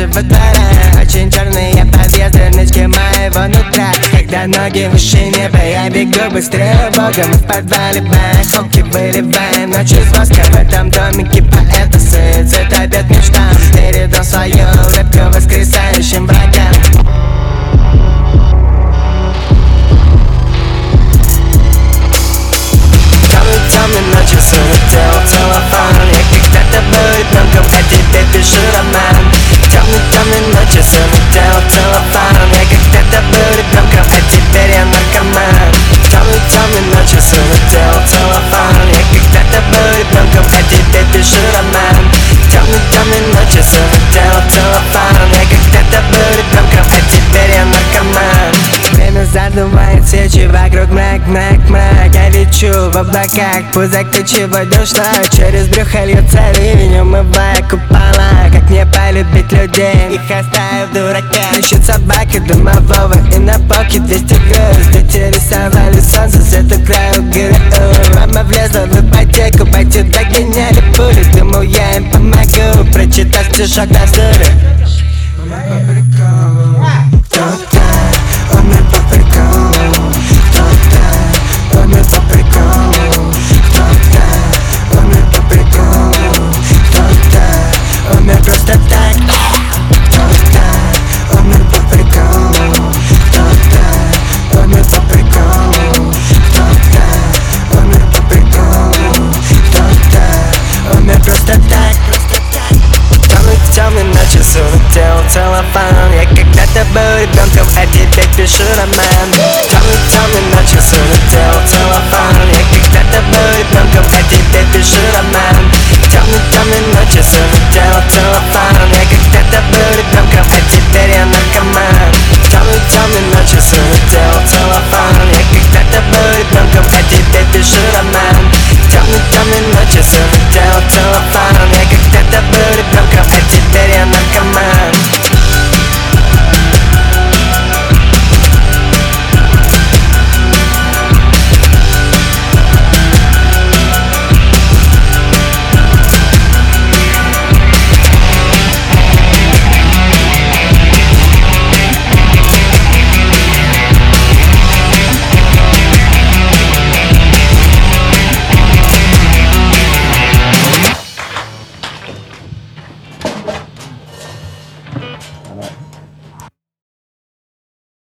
ночи во дворе. Очень черные подъезды, нычки моего нутра. Когда ноги выше неба, я бегу быстрее Богом. В подвале бэкхоки выливаем ночью из воска. В этом домике поэта суицид обед мечтам. Передам свою улыбку воскресающим врагам. Темной ночью суну тело целлофан. Я когда-то был ребенком, а теперь пишу роман. Темной ночью суну тело целлофан. Я когда-то был ребенком, а теперь я наркоман. Темной ночью суну тело целлофан. Я когда-то был ребенком, а теперь пишу роман. Темной ночью суну тело целлофан. Я когда-то был ребенком, а теперь я наркоман. Время задувает свечи, вокруг мрак. Я лечу в облаках, пузырь ключевой душно. Через брюхо льется ливень, умывая купола. Как не полюбить людей, их оставив дурака. Ищет собака домового, и на полке 200 груз. Дети рисовали солнце, свет у краю горы. Мама влезла в ипотеку, батю догоняли пули. Думал, я им помогу, прочитав стишок на ссоре. Кто-то умер по приколу, кто-то умер по приколу, кто-то умер по приколу, кто-то умер просто так, кто-то умер по приколу, кто-то умер по приколу, кто-то умер по приколу, кто-то умер просто так. Темной ночью суну тело целлофан. Я когда-то был ребенком, а теперь пишу роман. Темной ночью суну тело целлофан. Я когда-то был ребенком, а теперь пишу роман. Темной ночью суну тело целлофан. Я когда-то был ребенком, а теперь я наркоман. Темной ночью суну тело целлофан. Я когда-то был ребенком, а теперь пишу роман. Темной ночью суну тело целлофан. Я когда-то был ребенком, а теперь я наркоман. Alright.